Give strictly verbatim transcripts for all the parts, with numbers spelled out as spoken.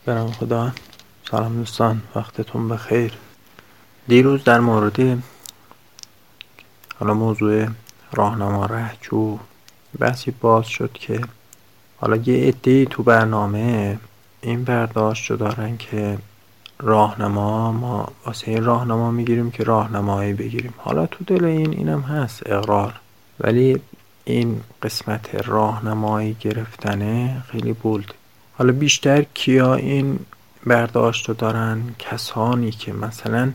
برام خدا. سلام دوستان، وقتتون بخیر. دیروز در مورد حالا موضوع راهنما رهجو بحثی باز شد که حالا یه عده‌ای تو برنامه این برداشت رو دارن که راهنما ما واسه راهنما میگیریم که راهنمایی بگیریم. حالا تو دل این اینم هست اقرار، ولی این قسمت راهنمایی گرفتنه خیلی بولد. حالا بیشتر کیا این برداشت رو دارن؟ کسانی که مثلا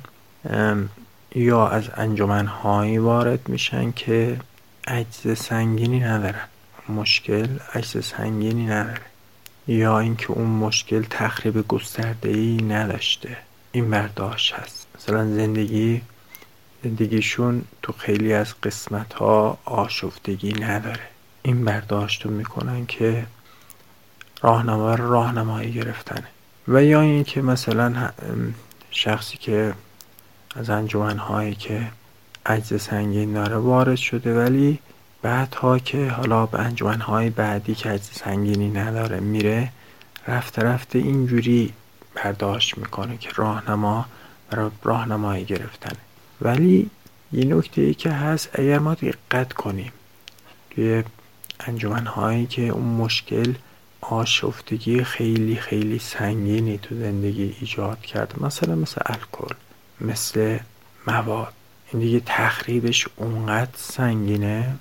یا از انجمن‌هایی وارد میشن که عجز سنگینی ندارن، مشکل عجز سنگینی نداره، یا اینکه اون مشکل تخریب گسترده‌ای نداشته. این برداشت هست. مثلا زندگی زندگیشون تو خیلی از قسمت‌ها آشفتگی نداره. این برداشت رو میکنن که راهنما راهنمایی گرفتنه. و یا اینکه مثلا شخصی که از انجمن‌هایی که عجز سنگین داره وارد شده، ولی بعدها که حالا به انجمن‌های بعدی که عجز سنگینی نداره میره، رفته رفته اینجوری برداشت میکنه که راهنما برای راهنمایی گرفتنه. ولی یه نکته ای که هست، اگر ما دقت کنیم توی انجمن‌هایی که اون مشکل آشفتگی خیلی خیلی سنگینی تو زندگی ایجاد کرده، مثلا مثل الکل، مثل مواد، این دیگه تخریبش اونقدر سنگینه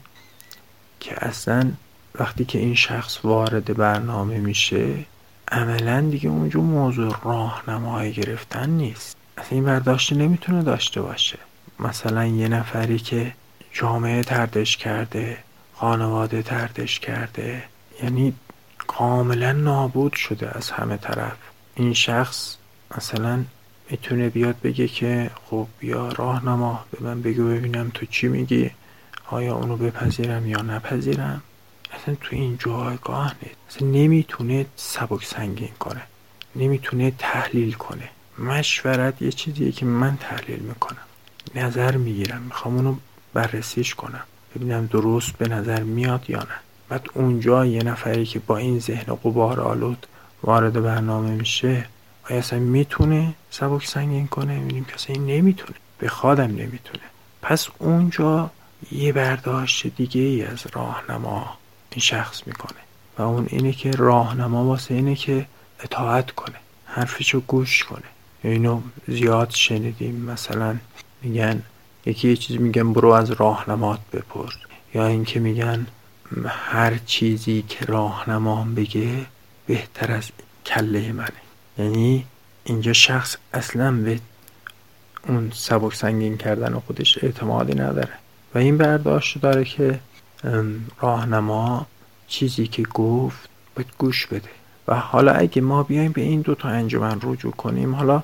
که اصلا وقتی که این شخص وارد برنامه میشه، عملا دیگه اونجا موضوع راهنمایی گرفتن نیست. اصلا این برداشت نمیتونه داشته باشه. مثلا یه نفری که جامعه تردش کرده، خانواده تردش کرده، یعنی کاملا نابود شده از همه طرف، این شخص مثلا میتونه بیاد بگه که خب بیا راهنما به من بگو ببینم تو چی میگی، آیا اونو بپذیرم یا نپذیرم. اصلا تو این جایگاه نیست. اصلا نمیتونه سبک سنگین کنه، نمیتونه تحلیل کنه. مشورت یه چیزیه که من تحلیل میکنم، نظر میگیرم، میخوام اونو بررسیش کنم ببینم درست به نظر میاد یا نه. بعد اونجا یه نفری که با این ذهن غبار آلود وارد برنامه میشه، آیا اصلا میتونه سبک سنگین کنه؟ میبینیم که اصلا این نمیتونه، بخوادم نمیتونه. پس اونجا یه برداشت دیگه ای از راهنما این شخص میکنه و اون اینه که راهنما واسه اینه که اطاعت کنه، حرفشو گوش کنه. اینو زیاد شنیدیم، مثلا میگن یکی یه چیزی میگن برو از راهنمات بپرس، یا اینکه میگن هر چیزی که راهنمام بگه بهتر از کله منه. یعنی اینجا شخص اصلا به اون سبک سنگین کردن خودش اعتمادی نداره و این برداشت داره که راهنما چیزی که گفت باید گوش بده. و حالا اگه ما بیایم به این دو تا انجمن رجوع کنیم، حالا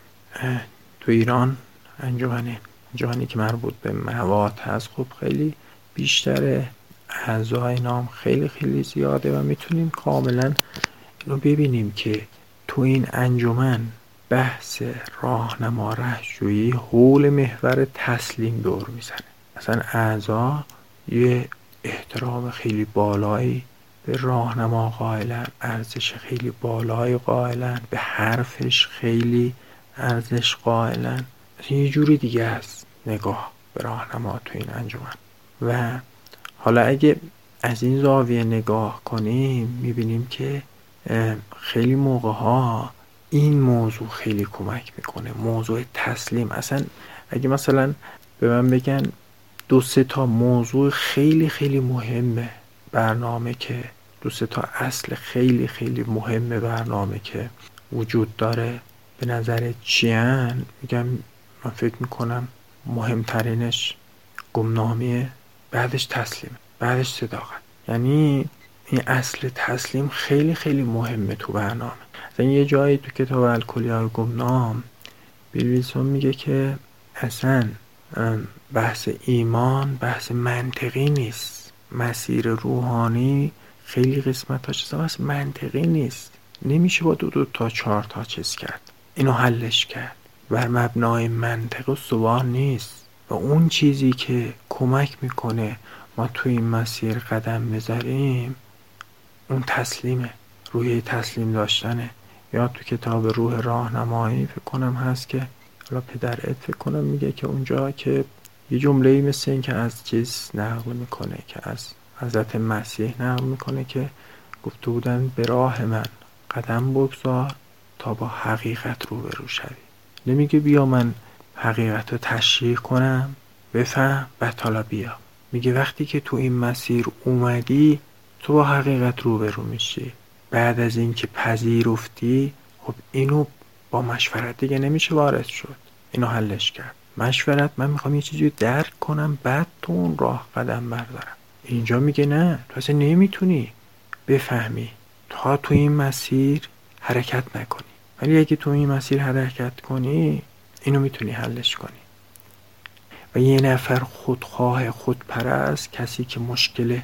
تو ایران انجمنه انجمنی که مربوط به مواد هست، خب خیلی بیشتره، اعضای نام خیلی خیلی زیاده و میتونیم کاملا اینو ببینیم که تو این انجمن بحث راهنما رهجویی حول محور تسلیم دور میزنه. مثلا اعضا یه احترام خیلی بالایی به راهنما قائلن، ارزش خیلی بالایی قائلن، به حرفش خیلی ارزش قائلن. یه جوری دیگه است نگاه به راهنما تو این انجمن. و حالا اگه از این زاویه نگاه کنیم، میبینیم که خیلی موقع ها این موضوع خیلی کمک میکنه، موضوع تسلیم. اصلا اگه مثلا به من بگن دو سه تا موضوع خیلی خیلی مهمه برنامه، که دو سه تا اصل خیلی خیلی مهمه برنامه که وجود داره، به نظر چیان؟ میگم من فکر میکنم مهمترینش گمنامیه، بعدش تسلیم، بعدش صداقت. یعنی این اصل تسلیم خیلی خیلی مهمه تو برنامه. مثلا یه جایی تو کتاب الکلیات گمنام بیلویسون میگه که اصلا بحث ایمان بحث منطقی نیست، مسیر روحانی خیلی قسمتاش اصلا بحث منطقی نیست، نمیشه با دو دو تا چهار تا چیز کرد اینو حلش کرد، بر مبنای منطق و استوار نیست. و اون چیزی که کمک میکنه ما توی این مسیر قدم بذاریم اون تسلیمه، روی تسلیم داشتنه. یا تو کتاب روح راهنمایی فکر کنم هست که حالا پدرت فکر کنم میگه که اونجا که یه جمله‌ای مثل این که از چیز نقل میکنه که از حضرت مسیح نقل میکنه که گفته بودن به راه من قدم بگذار تا با حقیقت روبرو شوی. نمیگه بیا من حقیقت رو تشریح کنم بفهم بعد حالا بیا. میگه وقتی که تو این مسیر اومدی تو با حقیقت روبرو میشی. بعد از این که پذیرفتی خب اینو با مشورت دیگه نمیشه وارد شد، اینو حلش کرد. مشورت من میخوام یه چیزی رو درک کنم بعد تو اون راه قدم بردارم. اینجا میگه نه، تو اصلا نمیتونی بفهمی تا تو این مسیر حرکت نکنی، ولی اگه تو این مسیر حرکت کنی اینو میتونی حلش کنی. و یه نفر خودخواه خودپرست، کسی که مشکل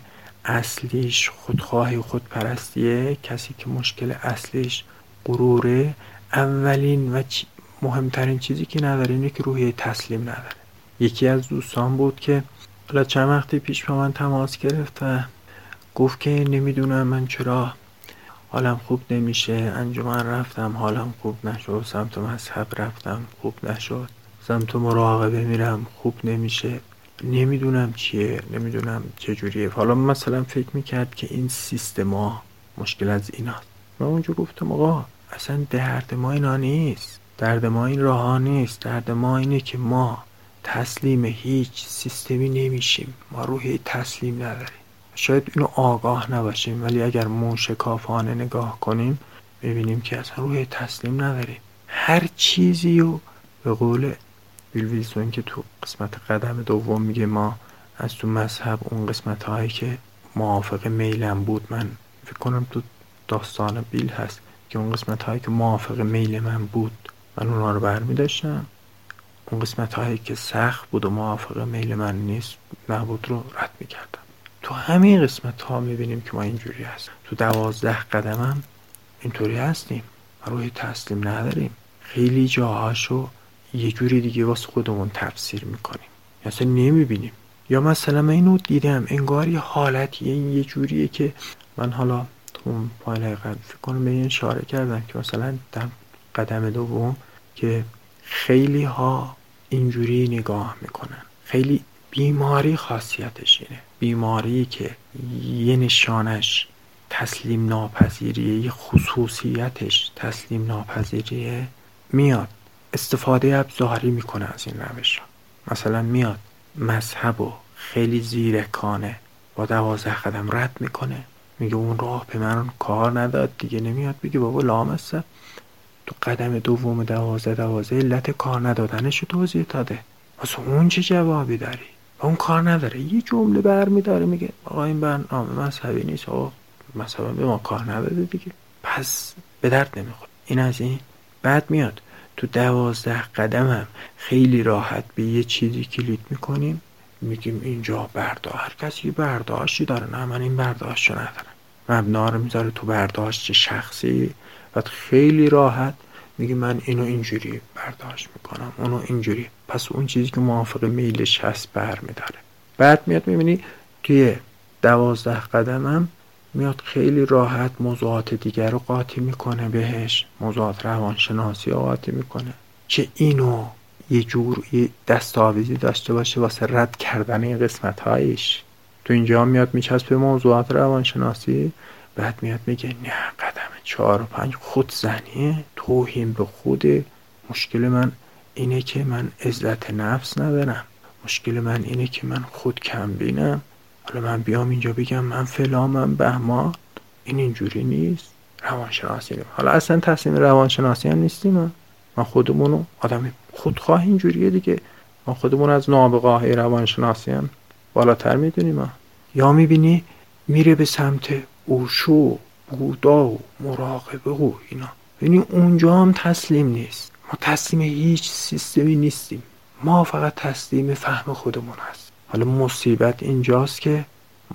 اصلیش خودخواهی خودپرستیه، کسی که مشکل اصلیش غروره، اولین و مهمترین چیزی که نداره اینه که روحیه تسلیم نداره. یکی از دوستان بود که حالا چند وقتی پیش با من تماس گرفت و گفت که نمیدونم من چرا حالم خوب نمیشه، انجمن رفتم حالم خوب نشد، سمت مذهب رفتم خوب نشد، سمت مراقبه میرم خوب نمیشه، نمیدونم چیه، نمیدونم چجوریه. حالا مثلا فکر میکرد که این سیستما مشکل از ایناست. من اونجا گفتم آقا اصلا درد ما اینا نیست، درد ما این راه ها نیست، درد ما اینه که ما تسلیم هیچ سیستمی نمیشیم، ما روحی تسلیم نداریم. شاید اینو آگاه نباشیم ولی اگر موشکافانه نگاه کنیم ببینیم که اصلا روحی تسلیم نداریم. هر چیزی رو به قول بیل ویلسون که تو قسمت قدم دوم میگه ما از تو مذهب اون قسمت هایی که موافق میلم بود، من فکر کنم تو داستان بیل هست که اون قسمت هایی که موافق میل من بود من اونها رو برمی داشتم، اون قسمت هایی که سخت بود و موافق میل من نیست نبود رو رد می کردم. تو همین قسمت ها می بینیم که ما اینجوری هست. تو دوازده قدم هم اینطوری هستیم، روی تسلیم نداریم. خیلی جاهاشو یه جوری دیگه واسه خودمون تفسیر میکنیم یا اصلا نمی بینیم. یا مثلا من اینو دیدم انگار یه حالتی این یه جوریه که من حالا تو اون فایل قبل فکر کنم به این اشاره کردم که مثلا در قدم دوم که خیلی ها اینجوری نگاه میکنن، خیلی بیماری خاصیتش اینه، بیماری که یه نشانش تسلیم ناپذیریه، یه خصوصیتش تسلیم ناپذیریه، میاد استفاده ابزاری میکنه از این روش ها. مثلا میاد مذهبو خیلی زیرکانه با دوازده قدم رد میکنه، میگه اون راه به من کار نداد دیگه، نمیاد بگه بابا لامصب تو قدم دوم دوازده دوازده علت کار ندادنشو توضیح داده، واسه اون چه جوابی داری؟ و اون کار نداره، یه جمله برمی داره میگه آقا این برنامه مذهبی نیست، آقا مثلا به ما کار نداده دیگه پس به درد نمیخوره. این از این. بعد میاد تو دوازده قدم هم خیلی راحت به یه چیزی کلیک میکنیم، میگیم اینجا برداشت، هر کسی برداشتی داره، نه من این برداشت رو ندارم، مبنا رو میذاره تو برداشت شخصی. بعد خیلی راحت میگه من اینو اینجوری برداشت میکنم اونو اینجوری، پس اون چیزی که موافق میلش هست برمیداره. بعد میاد میبینی توی دوازده قدم هم میاد خیلی راحت موضوعات دیگر رو قاطی میکنه بهش، موضوعات روانشناسی رو قاطی میکنه که اینو یه جور یه دستاویزی داشته باشه واسه رد کردن این قسمت هایش. تو اینجا میاد میچسبه موضوعات روانشناسی، بعد میاد میگه نه قدم چهار و پنج خودزنیه، توهین به خوده، مشکل من اینه که من عزت نفس ندارم، مشکل من اینه که من خود کم بینم. حالا من بیام اینجا بگم من فلان من بهمان، این اینجوری نیست. روانشناسی نیم. حالا اصلا تصمیم روانشناسی هم نیستیم، ما خودمونو آدم خودخواه اینجوریه دیگه، ما خودمون از نابغه‌های روانشناسی هم بالاتر میدونیم. یا میبینی میره به سمت اوشو بودا و مراقبه و اینا، یعنی اونجا هم تسلیم نیست. ما تسلیم هیچ سیستمی نیستیم، ما فقط تسلیم فهم خودمون هست. حالا مصیبت اینجاست که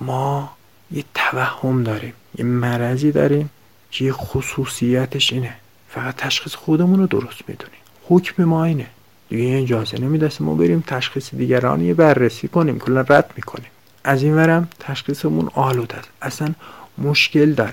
ما یه توهم داریم، یه مرضی داریم که یه خصوصیتش اینه فقط تشخیص خودمون رو درست میدونیم، حکم ما اینه دیگه، اجازه نمیده ما بریم تشخیص دیگرانی بررسی کنیم، کلا رد میکنیم. از این ورم تشخیصمون آلوده است، اصلا مشکل داره،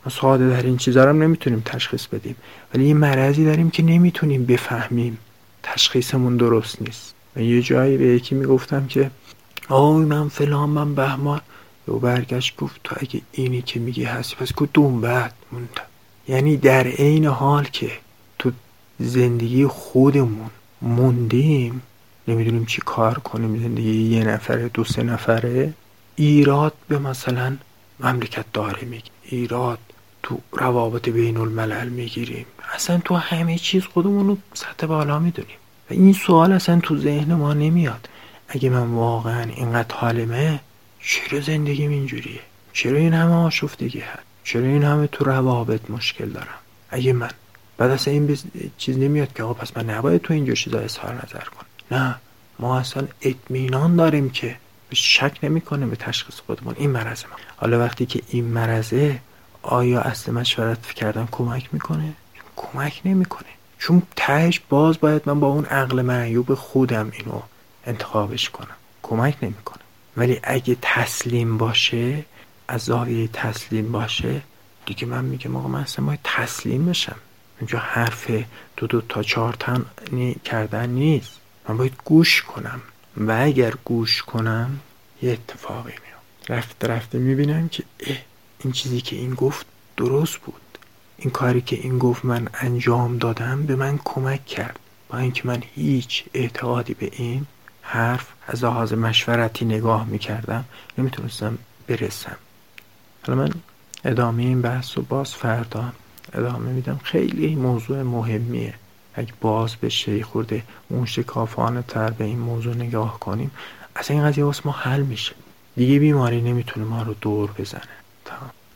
ما ساده در این چیزا رو نمیتونیم تشخیص بدیم، ولی یه مرضی داریم که نمیتونیم بفهمیم، تشخیصمون درست نیست. من یه جایی به یکی میگفتم که آوی من فلان من بهمان، و برگشت گفت تو اگه اینی که میگی هستی پس کدوم بعد موند. یعنی در عین حال که تو زندگی خودمون موندیم نمیدونیم چی کار کنیم، زندگی یه نفره دو سه نفره، ایراد به مثلا مملکت داره میگیم، ایراد تو روابط بین الملل میگیریم، اصلا تو همه چیز خودمون رو سطح بالا میدونیم و این سوال اصلا تو ذهن ما نمیاد. اگه من واقعا اینقدر حالمه چرا زندگیم اینجوریه؟ چرا این همه آشفتگی هست؟ چرا این همه تو روابط مشکل دارم؟ اگه من بعد اصلا این بز... چیز نمیاد که آقا پس من نباید تو اینجور چیزا اظهار نظر کنم. نه، ما اصلا اطمینان داریم که به شک نمی کنیم به تشخیص خودمون این مرض ما. حالا وقتی که این مرضه، آیا اصل مشورت کردن کمک میکنه؟ کمک نمیکنه، چون تهش باز باید من با اون عقل معیوب خودم اینو انتخابش کنم، کمک نمیکنه. ولی اگه تسلیم باشه، از زاویه تسلیم باشه، دیگه من میگم آقا من اصلا باید تسلیم بشم، اینجا حرف دو دو تا چهار تن کردن نیست، من باید گوش کنم و اگر گوش کنم یه اتفاقی میاد. رفته رفته میبینم که اه این چیزی که این گفت درست بود، این کاری که این گفت من انجام دادم به من کمک کرد، با اینکه من هیچ اعتقادی به این حرف از لحاظ مشورتی نگاه میکردم نمیتونستم برسم. حالا من ادامه این بحث رو باز فردا ادامه میدم، خیلی موضوع مهمیه، اگه باز بشه خورده موشکافانه تر به این موضوع نگاه کنیم اصلا این قضیه واسه ما حل میشه، دیگه بیماری نمیتونه ما رو دور بزنه. تمام.